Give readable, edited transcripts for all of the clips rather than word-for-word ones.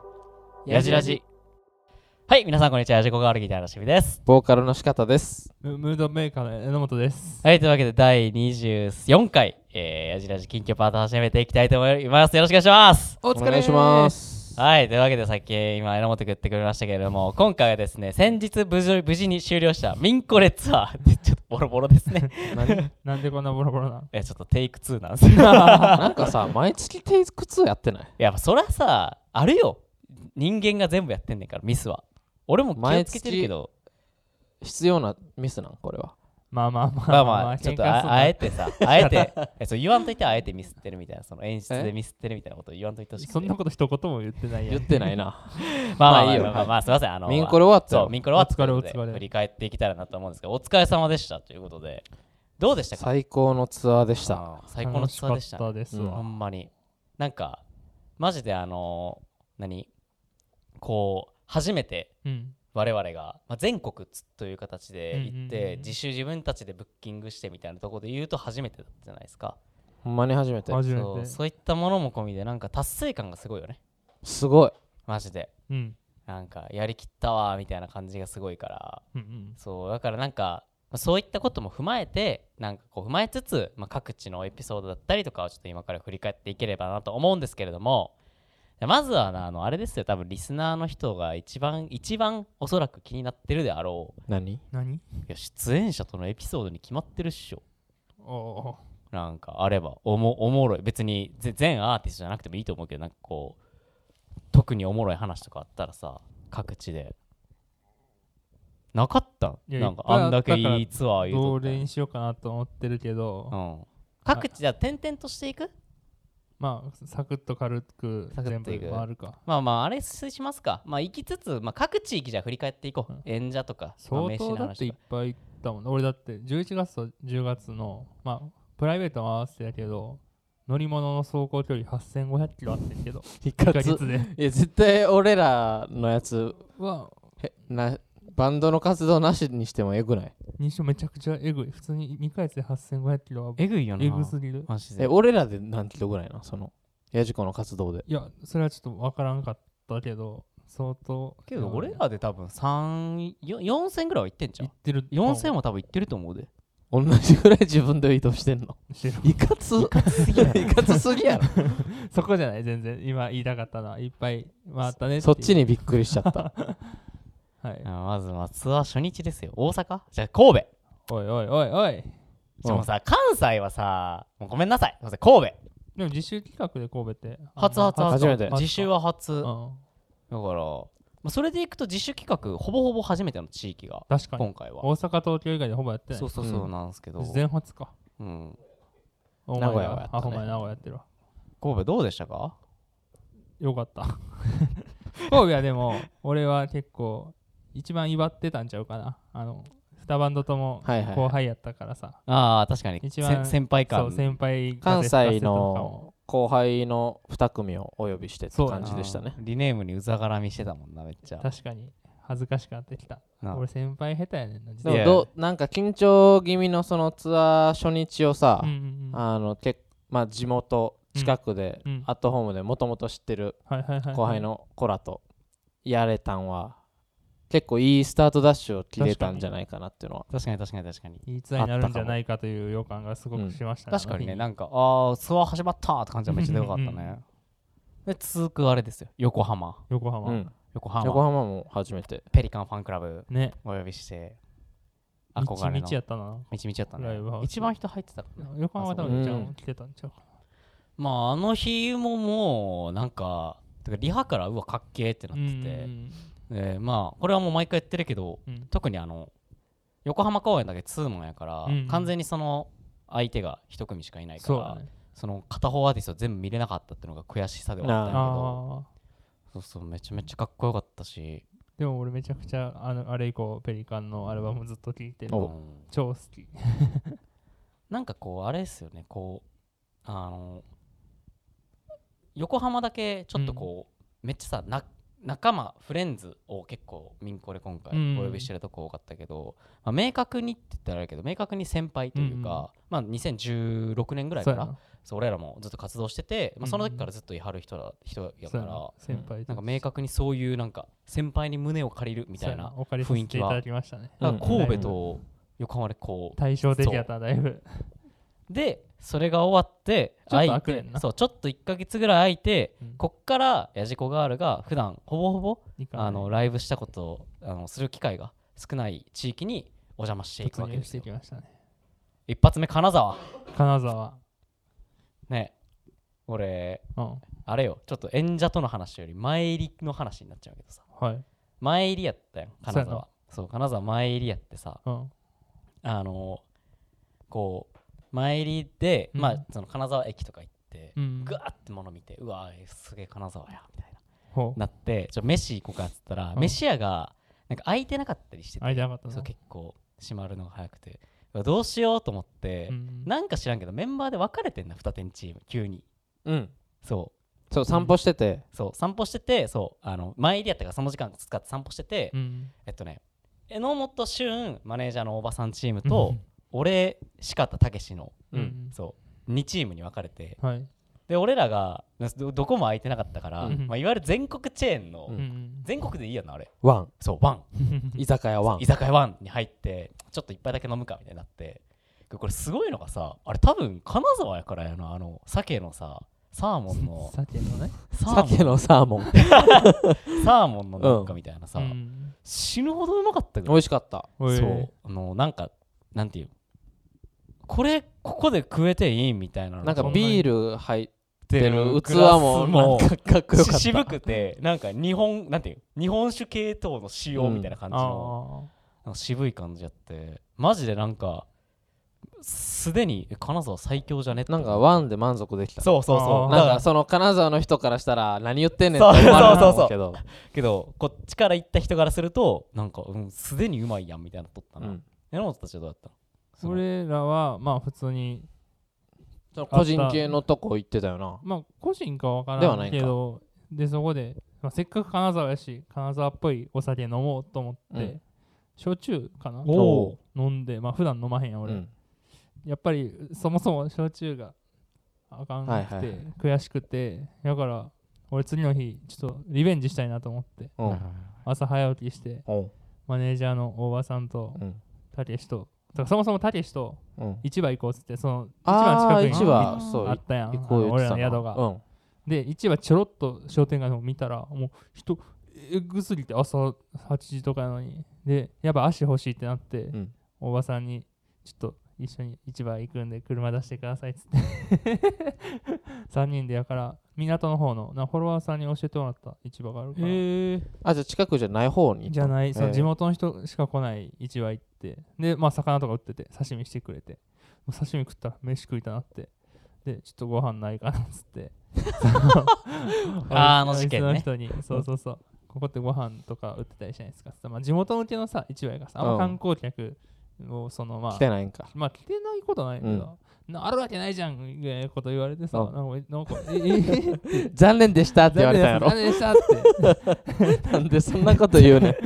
やじらじ。はい、皆さんこんにちは。やじこがあるギターのしみです。 ボーカルの仕方です。 ムードメーカーの榎本です。 はい、というわけで第24回、やじらじ近況パート始めていきたいと思います。よろしくお願いします。 おお願いします。 はい、というわけでさっき今榎本君言ってくれましたけれども、今回はですね、先日無事に終了したミンコレツアーでちょっとボロボロですね。 なんでこんなボロボロなの？ ちょっとテイク2なんですよ。 なんかさ、毎月テイク2やってない？ やっぱそりゃさ、あるよ。人間が全部やってんねんから、ミスは。俺も気をつけてるけど。 必要なミスなんこれは。 まあちょっとあえてさ、あえてそう言わんといてあえてミスってるみたいな、その演出でミスってるみたいなこと言わんといてほしくて。 そんなこと一言も言ってないやん。 言ってないな。 まあいいよ。まあすいません。 ミンコレ終わったよ。 そう、ミンコレ終わったということでお疲れ振り返っていけたらなと思うんですけど、お疲れ様でしたということで、どうでしたか？ 最高のツアーでした。 最高のツアーでした。 楽しかったですわ。 ほんまに。なんか、マジでこう、初めて、我々が、全国という形で行って自分たちでブッキングしてみたいなところで言うと初めてだったじゃないですか。 ほんまに初めて。 そういったものも込みでなんか達成感がすごいよね。 すごいマジで、なんかやりきったわみたいな感じがすごいから、そうだからなんかそういったことも踏まえてなんかこう踏まえつつ、各地のエピソードだったりとかをちょっと今から振り返っていければなと思うんですけれども、まずはあれですよ、多分リスナーの人が一番おそらく気になってるであろう。 何？ いや出演者とのエピソードに決まってるっしょ。なんかあればおもろい、別に全アーティストじゃなくてもいいと思うけど、なんかこう特におもろい話とかあったらさ、各地でなかったん？なんかあんだけいいツアー言うとった。 どれにしようかなと思ってるけど、 各地では転々としていく。 サクッと軽く全部回るか。 あれしますか。行きつつ、各地域じゃ振り返っていこう。演者とか相当だっていっぱい行ったもんね。俺だって11月と10月のプライベートも合わせてだけど、乗り物の走行距離8500キロあってんけど、1ヶ月で。 いや絶対俺らのやつはバンドの活動なしにしてもエグない？ 認証めちゃくちゃエグい。普通に2ヶ月で8500キロはエグいよな。 エグすぎる。 マジで。 俺らで何キロぐらいな、そのヤジコの活動で？ いやそれはちょっと分からんかったけど、相当けど俺らで多分4000ぐらいは行ってんじゃん。 行ってる。 4000も多分行ってると思うで。 同じぐらい自分で移動してんの？いかつすぎやろ。 そこじゃない、全然今言いたかったのはいっぱい回ったねって。 そっちにびっくりしちゃったはい。 まずツアー初日ですよ。大阪じゃあ神戸。 おいでもさ、関西はさ、もうごめんなさい、神戸。 でも自主企画で神戸って初めて。 自主は初。だからそれでいくと自主企画ほぼほぼ初めての地域が確かに今回は大阪東京以外でほぼやってない。 そうなんですけど、 全初か。 名古屋はやったね。 ほんまに名古屋やってるわ。 神戸どうでしたか？ よかった神戸はでも俺は結構一番祝ってたんちゃうかな。2バンドとも後輩やったからさ。 確かに一番先輩感。 そう、先輩関西の後輩の2組をお呼びしてって感じでしたね。 リネームにうざがらみしてたもんな、めっちゃ。 確かに恥ずかしくなってきた。俺先輩下手やねんな。 でもなんか緊張気味のそのツアー初日をさ、地元近くで、アットホームでもともと知ってる後輩の子らとやれたんは結構いいスタートダッシュを切れたんじゃないかなっていうのは。 確かにいいツアーになるんじゃないかという予感がすごくしましたね。 確かにね、なんかツアー始まったって感じがめっちゃでかかったね。で続くあれですよ、横浜も初めてペリカンファンクラブねお呼びして憧れの道やったな。 道やったね。一番人入ってたからね。 横浜多分ちゃん来てたんちゃうかな。 あの日ももうなんかリハからかっけーってなってて、これはもう毎回言ってるけど、特に横浜公演だけツーマンやから、完全にその相手が一組しかいないから、その片方アーティスト全部見れなかったっていうのが悔しさではあったんだけど、そうめちゃめちゃかっこよかったし。 でも俺めちゃくちゃあれ以降ペリカンのアルバムずっと聴いてる。超好きなんかこうあれですよね、こう横浜だけちょっとこう、めっちゃさ仲間フレンズを結構民校で今回お呼びしてるとこ多かったけど、まあ、明確にって言ったらあれだけど明確に先輩というか、まあ、2016年ぐらいからそう俺らもずっと活動してて、まあ、その時からずっといはる人やから、 先輩なんか明確にそういうなんか先輩に胸を借りるみたいな雰囲気は神戸と横浜でこう対照的やっただいぶでそれが終わってちょっと1ヶ月ぐらい空いて、こっからやじこガールが普段ほぼライブしたことをする機会が少ない地域にお邪魔していくわけですよ。一発目金沢ね、俺、あれよちょっと演者との話より前入りの話になっちゃうけどさ、前入りやったやん金沢。そう金沢前入りやってさ、こう前入りで、まあその金沢駅とか行って、ぐわーって物見て、うわすげえ金沢やみたいななって、飯行こうかっつったら、飯屋がなんか開いてなかったりしてて、そう結構閉まるのが早くて、どうしようと思って、なんか知らんけどメンバーで分かれてんな2店チーム急に。そう散歩してて、 そう前入りやったからその時間使って散歩してて、榎本俊マネージャーのおばさんチームと、俺四方たけしの、そう2チームに分かれて、で俺らが どこも空いてなかったから、まあ、いわゆる全国チェーンの、全国でいいやなあれワン居酒屋ワンに入ってちょっと一杯だけ飲むかみたいになって、これすごいのがさ、あれ多分金沢やからやな、鮭のさサーモンの鮭のサーモンサーモンのなんかみたいなさ、死ぬほどうまかったけど美味しかった。 そうなんかなんていうここで食えていいみたいな、 なんかビール入ってる器もなんかかっこよかった。 渋くてなんか日本酒系統の仕様みたいな感じの、なんか渋い感じやって、マジでなんかすでに金沢最強じゃねって、 なんかワンで満足できた。 そうなんかその金沢の人からしたら何言ってんねんって思われるんだけどこっちから行った人からするとなんかすでにうまいやんみたいなとったな。榎本たちはどうだった？ 俺らはまあ普通に個人系のとこ行ってたよな。 まあ個人かわからんけど、でそこで、まあ、せっかく金沢やし金沢っぽいお酒飲もうと思って、焼酎かな飲んで、まあ普段飲まへんやん俺、やっぱりそもそも焼酎があかんくて、悔しくて、だから俺次の日ちょっとリベンジしたいなと思って、朝早起きしてマネージャーの大場さんとたけしと、そもそもたけしと市場行こうっつって、その市場の近くにあったやん、俺らの宿が。で市場ちょろっと商店街の方見たらもう人えぐすぎて、朝8時とかなのに、でやっぱ足欲しいってなって、大場さんにちょっと一緒に市場行くんで車出してくださいっつって3人でやから港の方のフォロワーさんに教えてもらった市場があるから。 じゃあ近くじゃない方にじゃない、その地元の人しか来ない市場行って、でまあ魚とか売ってて刺身してくれて、もう刺身食ったら飯食いたなって、でちょっとご飯ないかなっつって事件ね、 の人にそうここってご飯とか売ってたりしないですか、まあ、地元向けのさ市場やからさ、あんま観光客をそのまあ来てないんか、 まあ来てないことないけど、あるわけないじゃんみたいなこと言われてさ、なんか残念でしたって言われたやろ。 残念でしたってなんでそんなこと言うね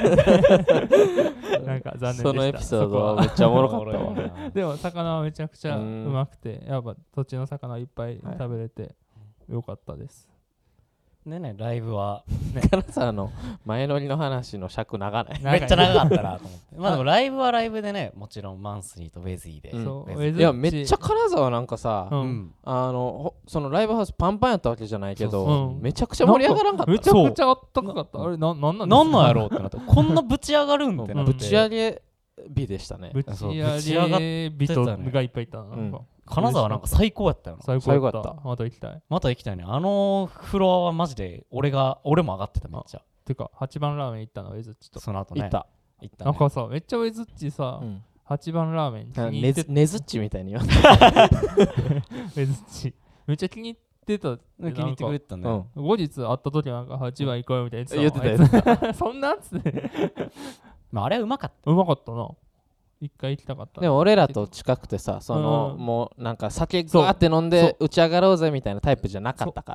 なんか残念でした。 そのエピソードはめっちゃおもろかったわでも魚はめちゃくちゃうまくて、やっぱ土地の魚いっぱい食べれてよかったです。 ねライブは金沢の前乗りの話の尺長ない？ めっちゃ長かったなと思ってまあでもライブはライブでね、もちろんマンスリーとウェズイで、 いやめっちゃ金沢なんかさ、そのライブハウスパンパンやったわけじゃないけど、めちゃくちゃ盛り上がらんかった。 めちゃくちゃあったかかった。あれなんなんやろうってなった。こんなぶち上がるんってなって。 ぶち上げ日でしたね。 ぶち上げ人がいっぱいいた。 金沢なんか最高やったよな。 最高やった。また行きたいね。フロアはマジで俺も上がってためっちゃ。 てか8番ラーメン行ったのウェズッチと。 その後ね。行った。 なんかさめっちゃウェズッチさ、8番ラーメン気に入ってねずっちみたいに言わウェズッチめっちゃ気に入ってた。 気に入ってくれてたね。 後日会った時なんか8番行こうよみたいな言ってた。 そんなっつってまああれはうまかった。 うまかったな。一回行きたかった。 でも俺らと近くてさ、もうなんか酒ガーって飲んで打ち上がろうぜみたいなタイプじゃなかったから、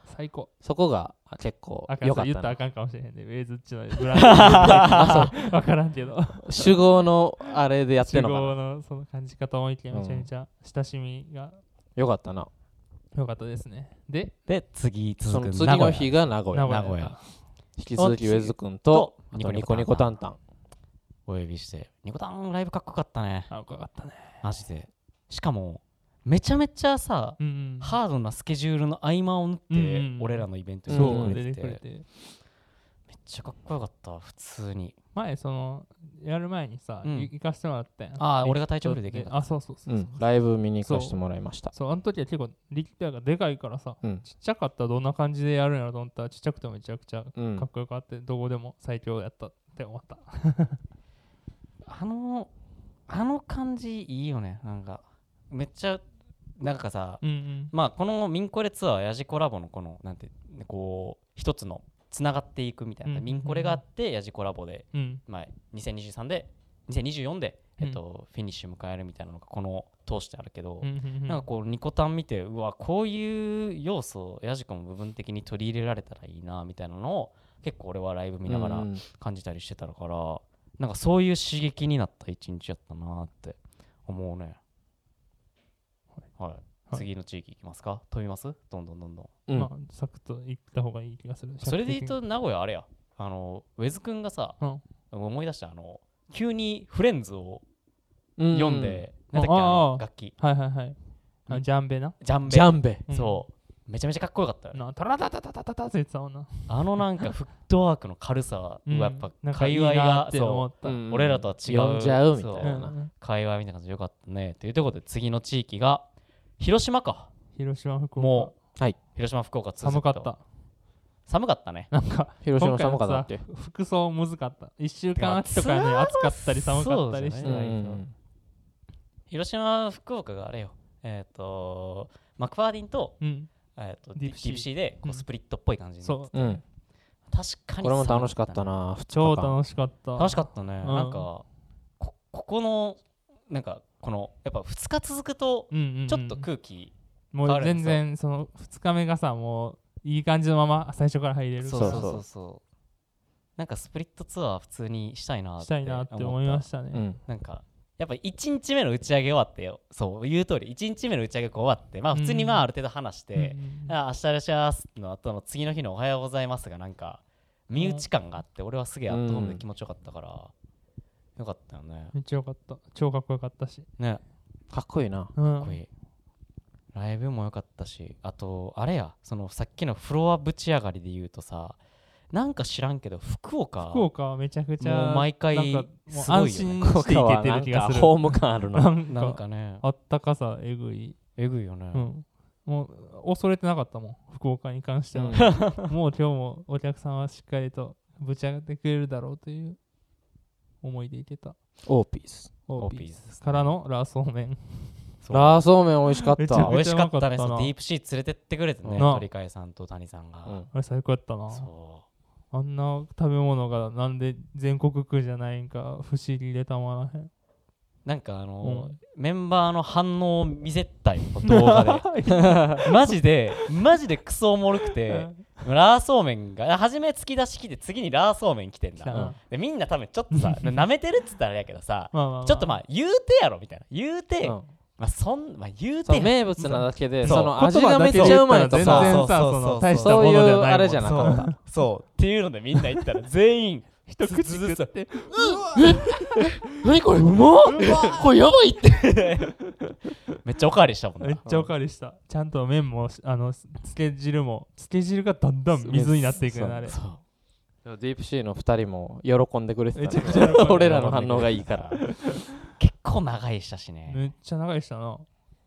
最高。 そこが結構良かったな。 言ったらあかんかもしれへんね。ウェイズっちのブランド分からんけど。 酒豪のあれでやってんのかな。 酒豪のその感じ方もいてめちゃめちゃ親しみが良かったな。 良かったですね。で次続く次の日が名古屋。引き続きウェズ君とニコニコタンタンお呼びして、ニコタンライブかっこよかったね。 かっこよかったね。 マジで。しかもめちゃめちゃさ、ハードなスケジュールの合間を縫って俺らのイベントに出てくれて、めっちゃかっこよかった。普通に前そのやる前にさ、行かせてもらったやん。 ああ、俺が体調不良できなかった。 そうライブ見に行かせてもらいました。 そう、あの時は結構力体がでかいからさ、ちっちゃかったらどんな感じでやるんやろと思ったら、ちっちゃくてもめちゃくちゃかっこよかって、どこでも最強やったって思ったあの感じいいよね。なんかめっちゃなんかさ、まあこのミンコレツアーヤジコラボのこのなんてこう一つのつながっていくみたいな、ミンコレがあってヤジコラボで、まあ2023で2024でフィニッシュ迎えるみたいなのがこの通してあるけど、なんかこうニコタン見て、うわこういう要素ヤジコも部分的に取り入れられたらいいなみたいなのを結構俺はライブ見ながら感じたりしてたから、なんかそういう刺激になった一日やったなって思うね。はい、次の地域いきますか。飛びます？どんどん、 まあサクッと行った方がいい気がする。 それで言うと名古屋あれや、ウェズ君がさ、思い出した急にフレンズを読んで、なんだっけ楽器。 はい。ジャンベな。 ジャンベ。 そう。めちゃめちゃかっこよかったよ。 タラタタタタタタって言ってたもんな。 なんかフットワークの軽さはやっぱ界隈が俺らとは違う。 読んじゃうみたいな。 界隈みたいな感じでよかったね。ということで次の地域が広島か。 広島福岡。 もう広島福岡寒かった。 寒かったね。 なんか広島寒かったって。 服装むずかった。1週間秋とかに暑かったり寒かったりして。 広島福岡があれよ。マクファーディンとディープシーでこうスプリットっぽい感じになってて、確かにこれも楽しかったな。 超楽しかった。 楽しかったね。なんかここのなんかこのやっぱ2日続くとちょっと空気もう全然その2日目がさ、もういい感じのまま最初から入れる。 そうなんかスプリットツアー普通にしたいなって思いましたね。 なんかやっぱ1日目の打ち上げ終わってよ、そう言う通り1日目の打ち上げ終わって、まあ普通にまあある程度話して、明日いらっしゃいますの後の次の日のおはようございますがなんか身内感があって、俺はすげえアットホームで気持ちよかったからよかったよね。 めっちゃよかった。超かっこよかったしね。かっこいいな。 かっこいい。ライブもよかったし、あとあれや、そのさっきのフロアぶち上がりで言うとさ、なんか知らんけど福岡はめちゃくちゃもう毎回すごいよね。 安心していけてる気がする。 ホーム感あるな。 なんかね、 あったかさえぐいよね。 もう恐れてなかったもん、福岡に関しては。もう今日もお客さんはしっかりとぶち上がってくれるだろうという思いでいてた。 オーピースからのラーソーメン。 ラーソーメン美味しかった。 美味しかったね。ディープシー連れてってくれてね、鳥飼さんと谷さんが。 あれ最高やったな。あんな食べ物がなんで全国区じゃないんか不思議でたまらへん。 なんかメンバーの反応を見せたい動画でマジでクソおもろくて、ラーソーメンが初め突き出し来て次にラーソーメン来てんだ。でみんな多分ちょっとさ舐めてるっつったらあれやけどさ、ちょっとまあ言うてやろみたいな言うて、言うて名物なだけでその味がめっちゃうまいとかそういうあれじゃなかった。 そうっていうのでみんな言ったら全員一口ずつって何これうまっこれやばいってめっちゃおかわりしたもんね。 めっちゃおかわりした。ちゃんと麺もつけ汁がだんだん水になっていくよねあれ。 ディープシーの2人も喜んでくれてたね。俺らの反応がいいから結構長いしたしね。 めっちゃ長いしたな。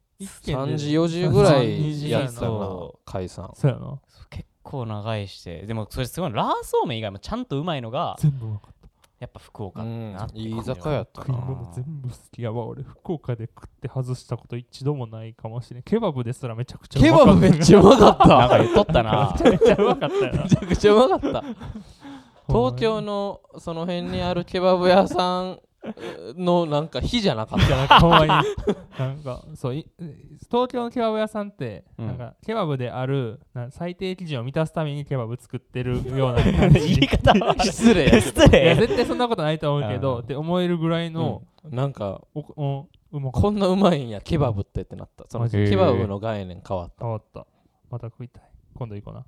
3時4時ぐらいやってたな解散。 そうやな。 結構長いして、でもそれすごいラーソーメン以外もちゃんとうまいのが全部うまかった。 やっぱ福岡いい居酒屋やったな。 食い物全部好きやわ。俺福岡で食って外したこと一度もないかもしれん。ケバブですらめちゃくちゃうまかった。 ケバブめっちゃうまかったなんか言っとったな。 めちゃめちゃうまかったよな。 めちゃくちゃうまかった。東京のその辺にあるケバブ屋さんのなんか日じゃなかったなんかほんまになんかそう東京のケバブ屋さんって、なんかケバブである最低基準を満たすためにケバブ作ってるような感じ言い方は失礼失礼。 いや絶対そんなことないと思うけどって思えるぐらいの、 なんかこんなうまいんやケバブってなった。そのケバブの概念変わった。 また食いたい。今度行こうな。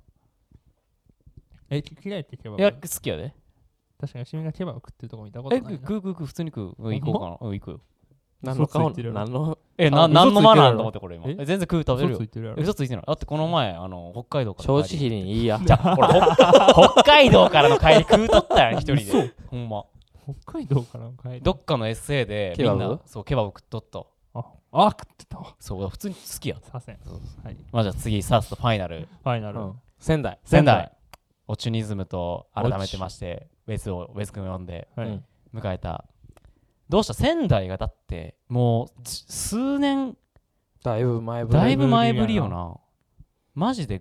嫌いってケバブ？ いや好きやで。 確かに君がケバブ食ってるとこ見たことないな。 食う普通に食う。行こうかな。行くよ。 何の顔？ 何のマナーと思ってこれ今。全然食う食べるよ。嘘ついてない。だってこの前北海道から正直にいいや。 じゃあ北海道からの帰り食うとったやん一人で。ほんま。 北海道からの帰り。 どっかの SA でみんなそうケバブ食っとった。 食ってたわ。 そう普通に好きや。 させん。はい。 まあじゃあ次サーストファイナル。 仙台。 オチュニズムと改めてましてウェズ君を呼んで迎えた。どうした仙台がだってもう数年だいぶ前ぶりよな。マジで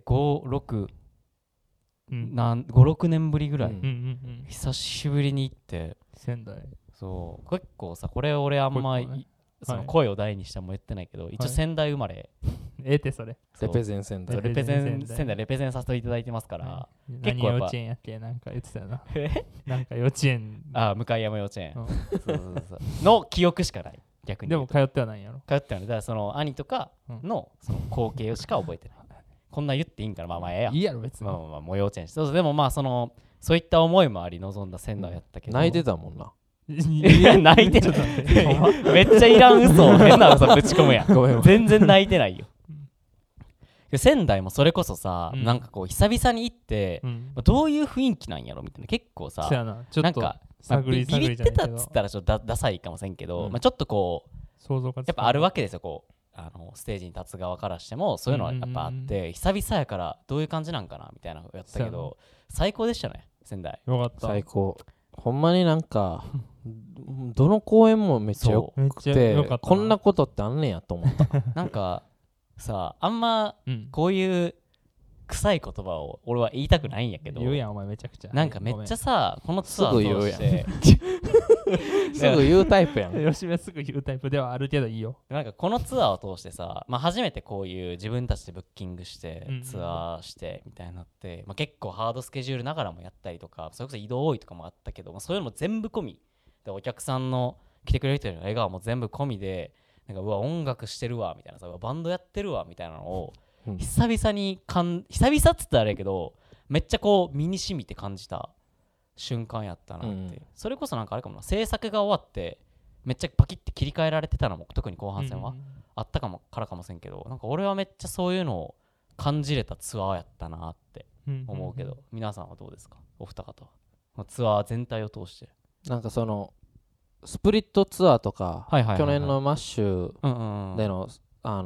5、6年ぶりぐらい久しぶりに行って仙台。 そう結構さこれ俺あんまその声を大にしても言ってないけど一応仙台生まれそれレペゼン仙台レペゼンさせていただいてますから結構幼稚園やっけなんか言ってたよななんか幼稚園向山幼稚園の記憶しかない逆にでも通ってはないんやろ通ってはないだからその兄とかのその光景しか覚えてないこんな言っていいんかなまあええやいいやろ別にもう幼稚園でもまあそういった思いもあり臨んだ仙台やったけど泣いてたもんないや泣いてるめっちゃいらん嘘変な嘘ぶち込むやん全然泣いてないよ仙台もそれこそさなんかこう久々に行ってどういう雰囲気なんやろみたいな結構さなんかビビってたっつったらちょっとダサいかもしれんけどちょっとこうやっぱあるわけですよこうステージに立つ側からしてもそういうのはやっぱあって久々やからどういう感じなんかなみたいなのやったけど最高でしたね仙台よかった最高ほんまになんかどの公演もめっちゃよくてこんなことってあんねんやと思ったなんかさあんまこういう臭い言葉を俺は言いたくないんやけど言うやんお前めちゃくちゃなんかめっちゃさこのツアー通してすぐ言うタイプやん吉部すぐ言うタイプではあるけどいいよなんかこのツアーを通してさ、まあ、初めてこういう自分たちでブッキングしてツアーしてみたいになって、まあ、結構ハードスケジュールながらもやったりとかそれこそ移動多いとかもあったけど、まあ、そういうのも全部込みでお客さんの来てくれる人の笑顔も全部込みでなんかうわ音楽してるわみたいなさバンドやってるわみたいなのを久々っつったらあれやけどめっちゃこう身に染みて感じた瞬間やったなって、それこそなんかあれかもな制作が終わってめっちゃパキッて切り替えられてたのも特に後半戦はあったからかもしれんけどなんか俺はめっちゃそういうのを感じれたツアーやったなって思うけど皆さんはどうですかお二方はツアー全体を通してなんかそのスプリットツアーとか去年のマッシュでの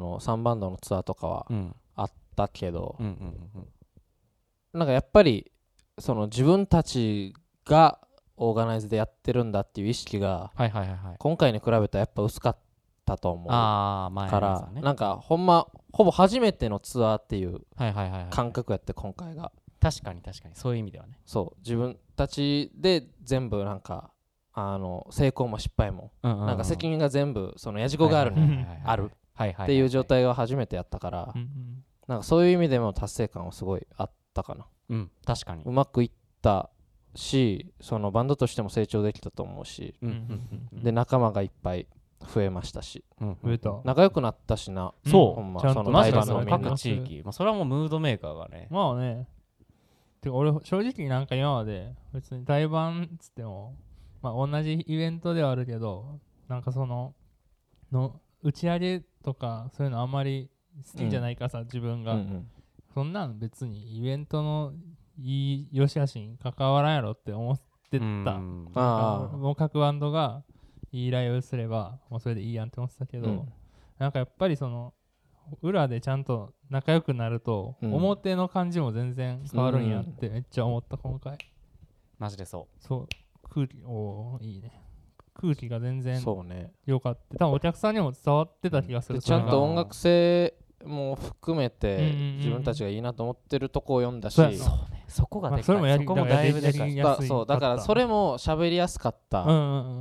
3バンドのツアーとかはあったけどなんかやっぱりその自分たちがオーガナイズでやってるんだっていう意識が今回に比べたらやっぱ薄かったと思うからなんかほぼ初めてのツアーっていう感覚やって今回が確かにそういう意味ではねそう自分たちで全部なんか成功も失敗もなんか責任が全部そのやじこがあるにあるっていう状態が初めてやったからなんかそういう意味でも達成感はすごいあったかな確かにうまくいったしそのバンドとしても成長できたと思うしで仲間がいっぱい増えましたし仲良くなったしなそうそのライバルのみんな各地域それはもうムードメーカーがねまあねてか俺正直なんか今まで別に対バンっつってもまあ同じイベントではあるけどなんかその打ち上げとかそういうのあんまり好きじゃないからさ自分がそんなん別にイベントのいい良し悪しに関わらんやろって思ってたもう各バンドがいいライブすればもうそれでいいやんって思ってたけどなんかやっぱりその裏でちゃんと仲良くなると表の感じも全然変わるんやってめっちゃ思った今回マジでそう空気いいね空気が全然良かった多分お客さんにも伝わってた気がするちゃんと音楽性も含めて自分たちがいいなと思ってるとこを読んだしそこがでかいそれもだいぶでかいそうだからそれも喋りやすかった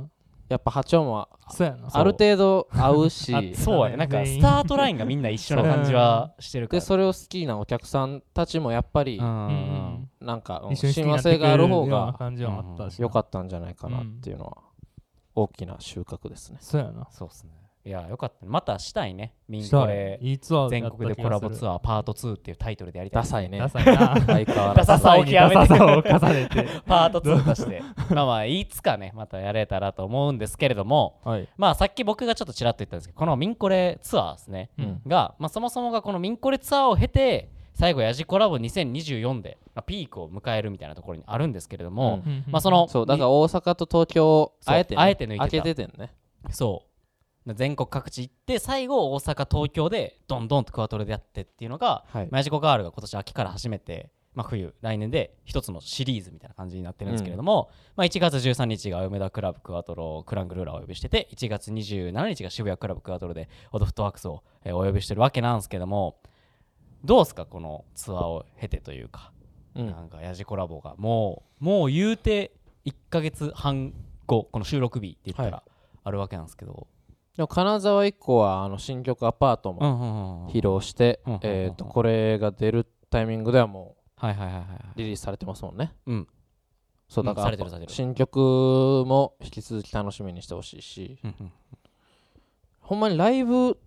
やっぱ波長もそうやなある程度合うしそうやね、なんかスタートラインがみんな一緒な感じはしてるからでそれを好きなお客さんたちもやっぱりなんか親和性性がある方が良かったんじゃないかなっていうのは大きな収穫ですね。 そうやな。 そうっすね。いやよかった、またしたいね。ミンコレ全国でコラボツアーパート2っていうタイトルでやりたい。 ダサいね。 ダサいな。 相変わらずダサさを極めてダサさを重ねてパート2としてまあいつかねまたやれたらと思うんですけれども、 はい、 まあさっき僕がちょっとちらっと言ったんですけど、このミンコレツアーですね、が、まあ、そもそもがこのミンコレツアーを経て最後ヤジコラボ2024で、まあ、ピークを迎えるみたいなところにあるんですけれども、まあそうだから大阪と東京あえて抜いてた、 開けててんね。 そう全国各地行って最後大阪東京でどんどんとクワトロでやってっていうのが、ヤジコガールが今年秋から始めて、まあ、冬来年で一つのシリーズみたいな感じになってるんですけれども、まあ、1月13日が梅田クラブクワトロクラングルーラーをお呼びしてて、1月27日が渋谷クラブクワトロでオドフットワークスをお呼びしてるわけなんですけども、どうですかこのツアーを経てというか、なんかヤジコラボがもう言うて1ヶ月半後この収録日って言ったらあるわけなんですけど、 でも金沢以降は新曲アパートも披露してこれが出るタイミングではもうリリースされてますもんね。そうだから新曲も引き続き楽しみにしてほしいし、ほんまにライブ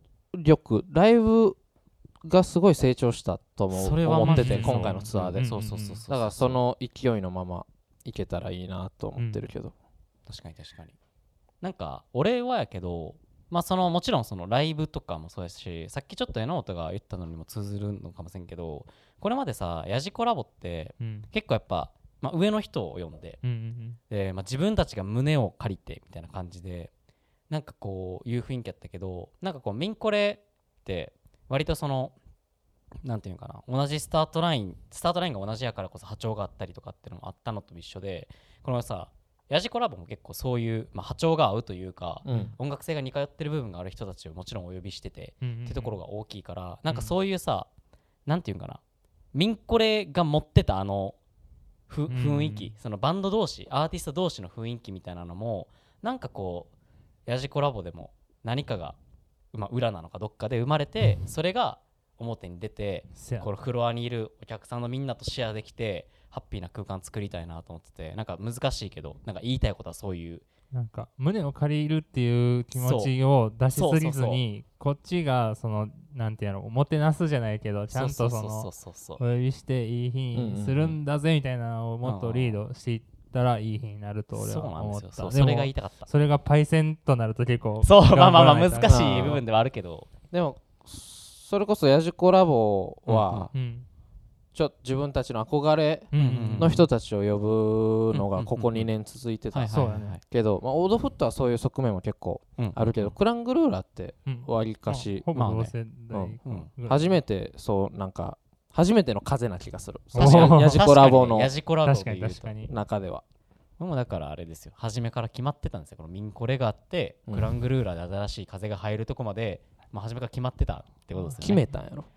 がすごい成長したと思ってて、今回のツアーで。だからその勢いのままいけたらいいなと思ってるけど、 確かになんか俺はやけど、まあもちろんそのライブとかもそうですし、さっきちょっと榎本が言ったのにも通ずるのかもしれんけど、これまでさヤジコラボって結構やっぱ、まあ、上の人を呼んで、で、まあ、自分たちが胸を借りてみたいな感じでなんかこういう雰囲気やったけど、なんかこうミンコレって割とそのなんていうかな、同じスタートラインが同じやからこそ波長があったりとかっていうのもあったのと一緒で、このさヤジコラボも結構そういう、まあ、波長が合うというか、音楽性が似通ってる部分がある人たちをもちろんお呼びしてて、っていうところが大きいから、なんかそういうさ、なんていうかな、ミンコレが持ってた雰囲気、そのバンド同士アーティスト同士の雰囲気みたいなのもなんかこうヤジコラボでも何かが、まあ、裏なのかどっかで生まれて、それが表に出てこのフロアにいるお客さんのみんなとシェアできてハッピーな空間作りたいなと思ってて、なんか難しいけどなんか言いたいことはそういうなんか胸を借りるっていう気持ちを出しすぎずに、こっちがそのなんていうのおもてなすじゃないけど、ちゃんとそのお呼びしていい日にするんだぜみたいなのをもっとリードしていったらいい日になると俺は思った。 そうそれが言いたかった。 それがパイセンとなると結構まあ難しい部分ではあるけど、 でもそれこそヤジコラボは、自分たちの憧れの人たちを呼ぶのがここ2年続いてたけど、オードフットはそういう側面も結構あるけど、クラングルーラってわりかし初めてなんか初めての風な気がする。ヤジコラボの中では。 もうだからあれですよ、初めから決まってたんですよ。このミンコレがあって、クラングルーラで新しい風が入るとこまで、まあ、初めから決まってたってことですよね。 決めたんやろ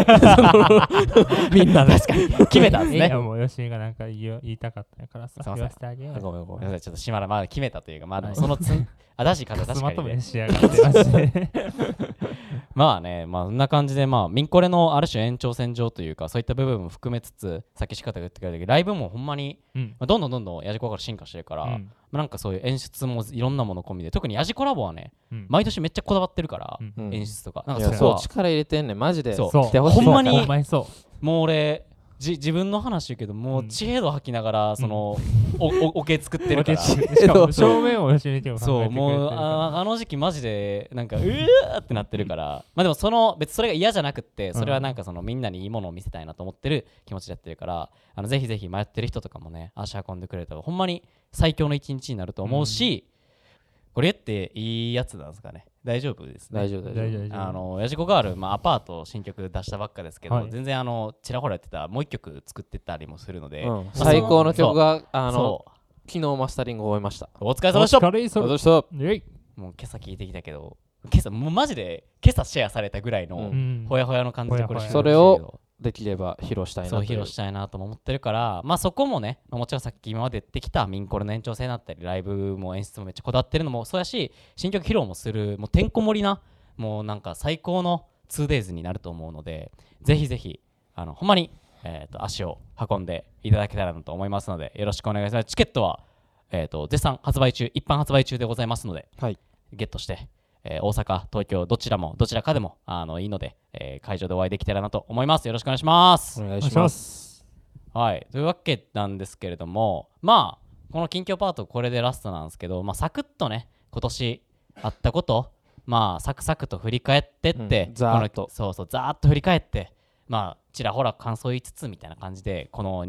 みんな確かに決めたんですね。 いやもう吉井がなんか言いたかったんやからさ、言わせてあげよう。 ごめんちょっとまだ決めたというか、まあでもその新しい風確かに、ね、 仕上がってましてまあね、まあそんな感じで、まあミンコレのある種延長線上というか、そういった部分も含めつつ、さっき仕方が言ってくれたけど、ライブもほんまに、まあ、どんどんヤジコから進化してるから、まあ、なんかそういう演出もいろんなもの込みで、特にヤジコラボはね、毎年めっちゃこだわってるから、演出とかなんかそう力入れてんねんマジで。 そう来てほしい。ほんまにもう俺自分の話言うけど、もう知恵度吐きながらそのおけ作ってるから、 しかも正面を吉井にそうもうあの時期マジでなんかうーってなってるからまあでも別にそれが嫌じゃなくって、それはなんかそのみんなにいいものを見せたいなと思ってる気持ちでやってるから、ぜひぜひ迷ってる人とかもね足運んでくれたらほんまに最強の一日になると思うし、これっていいやつなんですかね。大丈夫ですね。 大丈夫。 ヤジコガール、まあ、アパート新曲出したばっかですけど、全然ちらほらやってたもう一曲作ってたりもするので、 最高の曲が昨日マスタリングを終えました。 お疲れ様でした。もう今朝聞いてきたけど、もうマジで今朝シェアされたぐらいのほやほやの感じでこれそれをできれば披露したいなそう披露したいなとも思ってるから、まあそこもね、もちろんさっき今まで言ってきたミンコレの延長線だったりライブも演出もめっちゃこだわってるのもそうやし、新曲披露もするもうてんこ盛りなもうなんか最高の 2days になると思うので、ぜひぜひほんまに、足を運んでいただけたらなと思いますのでよろしくお願いします。チケットは、絶賛発売中、一般発売中でございますので、 はい、 ゲットして大阪、東京どちらかでもいいので、会場でお会いできたらなと思います。よろしくお願いします。 お願いします。 はい、というわけなんですけれども、まあこの近況パートこれでラストなんですけど、まあサクッとね今年あったことまあサクサクと振り返ってって、 ザーッとザーッと振り返って、まあちらほら感想言いつつみたいな感じでこの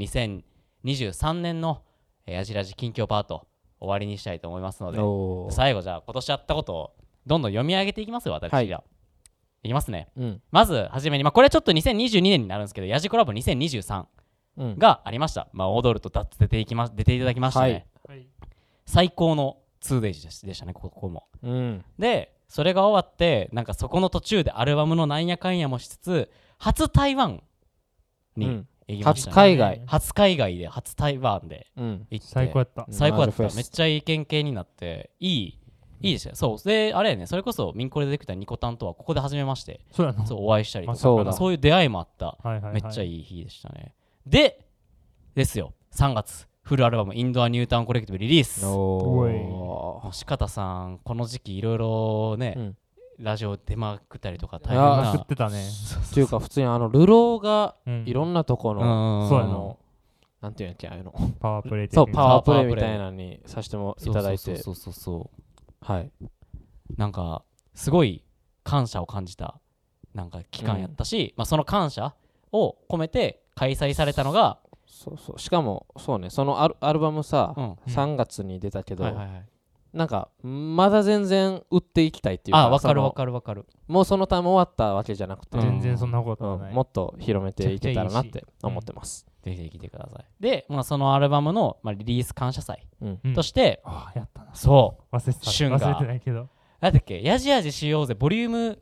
2023年のやじらじ近況パート終わりにしたいと思いますので、最後じゃあ今年あったことをどんどん読み上げていきますよ、私が。はい、いきますね。まずはじめに、まあ、これはちょっと2022年になるんですけど、ヤジコラボ2023がありました。まあ、踊ると出ていただきましたね。はい、最高の 2days でしたね、ここも。で、それが終わって、なんかそこの途中でアルバムのなんやかんやもしつつ、初台湾に行きましたね。初海外で、初台湾で行って。 最高やった。 最高やった。めっちゃいい経験になって、いいですよ。そうであれやね、それこそミンコレでできたニコタンとはここで初めましてそうお会いしたりとか、そういう出会いもあった、めっちゃいい日でしたね。ですよ、3月フルアルバムインドアニュータウンコレクティブリリース。四方さんこの時期いろいろね、ラジオ出まくったりとか大変な作ってたね。 っていうか普通にルローがいろんなとこの、そうやのなんていうんやっけ、 パワープレイそうパワープレイみたいなのにさせてもいただいて、 そうはい、 なんかすごい感謝を感じたなんか期間やったし、まあ、その感謝を込めて開催されたのがそうしかもそうね、そのアルバムさ、3月に出たけど、なんかまだ全然売っていきたいっていうか、 わかるもうそのタイム終わったわけじゃなくて、 全然そんなことはない、 もっと広めていけたらなって思ってます。 ぜひ来てください。で、まあ、そのアルバムの、リリース感謝祭として、 やったな。 そう忘れてないけど、 なんだっけ、やじやじしようぜボリューム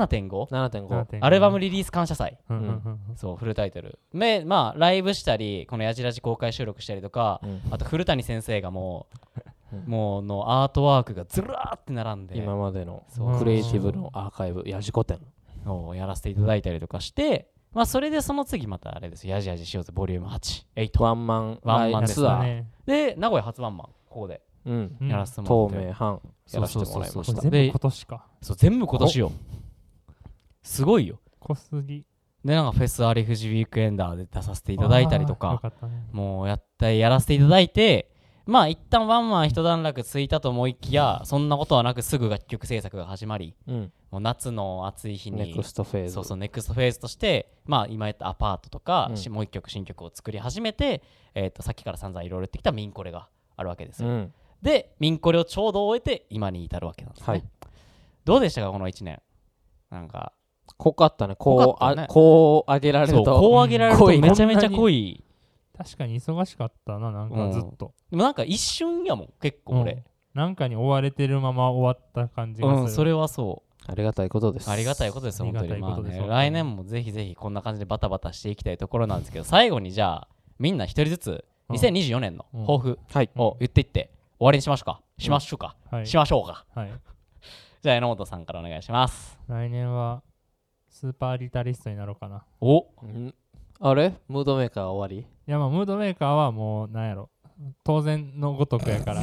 7.5 アルバムリリース感謝祭、そうフルタイトルで、まあライブしたりこのやじらじ公開収録したりとか、あと古谷先生がもうのアートワークがずらーって並んで今までのクリエイティブのアーカイブやじこ展をやらせていただいたりとかして、まあそれでその次またあれですよ、やじやじしようぜボリューム8 ワンマンツアーで名古屋初ワンマンここでやらせてもらって、 透明版やらせてもらいました。 全部今年か。 そう全部今年よ、すごいよ。 濃すぎでなんかフェスアリフジウィークエンダーで出させていただいたりとか、もうやらせていただいて、まあ一旦ワンマン一段落ついたと思いきや、そんなことはなくすぐ楽曲制作が始まり、もう夏の暑い日にネクストフェーズネクストフェーズとして、まあ今言ったアパートとか、もう一曲新曲を作り始めて、さっきから散々いろいろ言ってきたミンコレがあるわけですよ、でミンコレをちょうど終えて今に至るわけなんですね、どうでしたかこの1年。なんか濃かったね。こう上げられるとこう上げられるとめちゃめちゃ濃い。 確かに忙しかったな、なんかずっと、 でもなんか一瞬やもん結構俺、 なんかに追われてるまま終わった感じがする、 それはそうありがたいことです。 ありがたいことです本当に。まあね、来年もぜひぜひこんな感じでバタバタしていきたいところなんですけど、最後にじゃあみんな一人ずつ2024年の抱負を言っていって終わりにしましょうか。しましょうか。じゃあ榎本さんからお願いします。 来年はスーパーギタリストになろうかな。 あれムードメーカー終わり？ いやまあムードメーカーはもうなんやろ、当然のごとくやから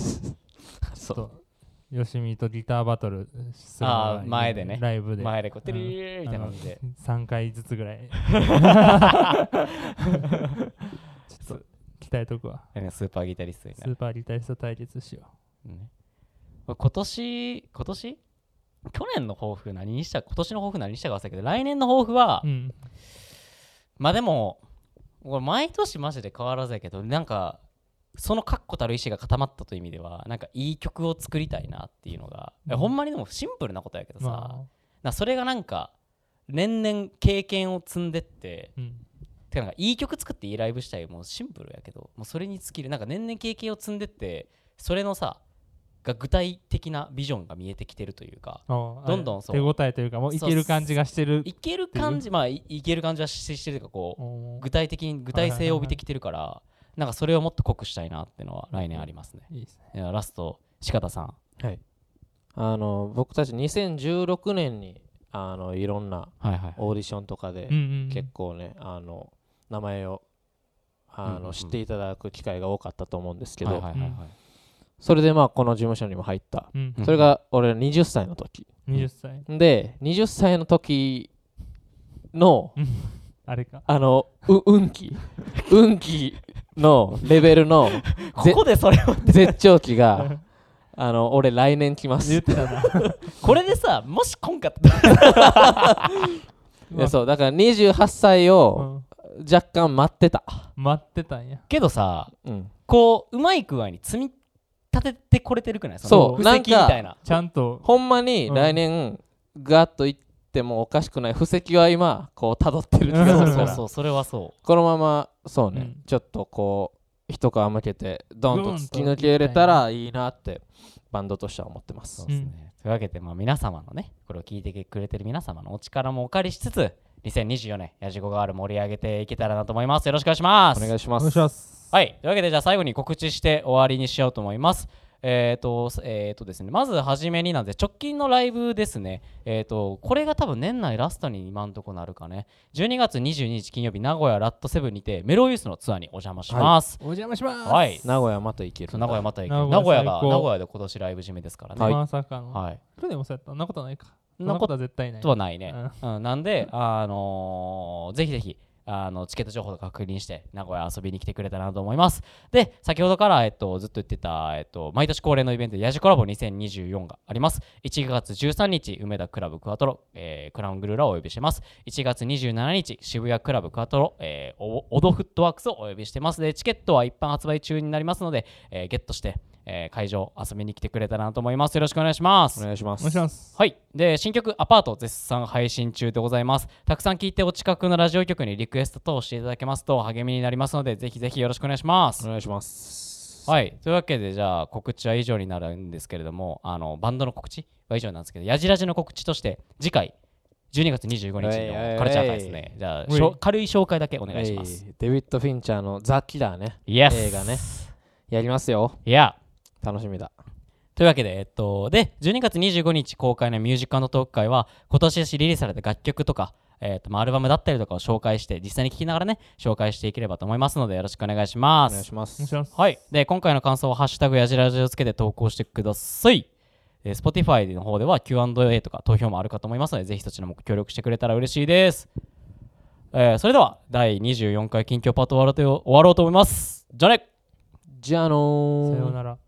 そうよしみとギターバトルするのが前でね、 ライブで前でこうテリーみたいな感じで 3回ずつぐらいちょっと鍛えとくわ。 スーパーギタリストになる。 スーパーギタリスト対決しよう、今年去年の抱負何にした、今年の抱負何にしたか忘れたけど、来年の抱負は、まあでもこれ毎年マジで変わらずやけど、なんかその確固たる意志が固まったという意味では、なんかいい曲を作りたいなっていうのが、ほんまにでもシンプルなことやけどさ、それがなんか年々経験を積んでって、てかなんかいい曲作っていいライブしたい、もうシンプルやけど、もうそれに尽きる、なんか年々経験を積んでって、それのさが具体的なビジョンが見えてきてるというか、どんどん手応えというかもういける感じがしてる。 いける感じ、まあいける感じはしてるというか、こう具体性を帯びてきてるから、なんかそれをもっと濃くしたいなっていうのは来年ありますね。いいですね。ラスト鹿田さん。 はい。僕たち2016年にいろんなオーディションとかで結構ね名前を知っていただく機会が多かったと思うんですけど、それでまあこの事務所にも入った、それが俺20歳の時で、20歳の時のあれか運気のレベルのここでそれを絶頂期が俺来年来ます。 言ってたなこれでさ、もし今回いやそうだから28歳を若干待ってたんやけどさ、こううまい具合に積み立ててこれてるくない？ そう、 布石みたいな。 ちゃんとほんまに来年ガッといってもおかしくない布石は今こう辿ってる気がするから、 そうそれはそう、 このままそうね、ちょっとこう一皮向けてドンと突き抜けれたらいいなってバンドとしては思ってます。 そうですね。というわけで、皆様のね、これを聞いてくれてる皆様のお力もお借りしつつ、2024年ヤジゴガール盛り上げていけたらなと思います。よろしくお願いします。 お願いします。 はい、というわけでじゃあ最後に告知して終わりにしようと思います。ですね、まず初めになんで直近のライブですね。これが多分年内ラストに今んとこなるかね。12月22日金曜日、名古屋ラットセブンにてメロウユースのツアーにお邪魔します。 お邪魔します。 はい。 名古屋また行ける。 名古屋また行ける。名古屋で今年ライブ締めですからね。 まさかの。 はい。 去年もそうやった。そんなことないか。そんなことは絶対ない。 とはないね。なんでぜひぜひ。チケット情報を確認して名古屋遊びに来てくれたらなと思います。で、先ほどから、ずっと言ってた、毎年恒例のイベントヤジコラボ2024があります。1月13日梅田クラブクワトロ、クラウングルーラをお呼びしてます。1月27日渋谷クラブクワトロ、オドフットワークスをお呼びしてます。でチケットは一般発売中になりますので、ゲットして会場遊びに来てくれたらなと思います。よろしくお願いします。 お願いします。 はい。で、新曲アパート絶賛配信中でございます。たくさん聴いてお近くのラジオ局にリクエスト等していただけますと励みになりますので、ぜひぜひよろしくお願いします。 お願いします。 はい。というわけで、じゃあ告知は以上になるんですけれども、バンドの告知は以上なんですけど、ヤジラジの告知として次回12月25日のカルチャー会ですね。じゃあ軽い紹介だけお願いします。 デビッド・フィンチャーのザ・キラーね、 映画ね、やりますよ。 いや楽しみだ。 というわけで、で12月25日公開のミュージック&トーク会は今年リリースされた楽曲とか、アルバムだったりとかを紹介して、実際に聴きながらね紹介していければと思いますのでよろしくお願いします。 お願いします。 はい。で、今回の感想はハッシュタグヤジラジをつけて投稿してください。Spotify の方では Q&A とか投票もあるかと思いますので、ぜひそちらも協力してくれたら嬉しいです。それでは第24回近況パート終わろうと思います。じゃあね。 じゃあのー。 さようなら。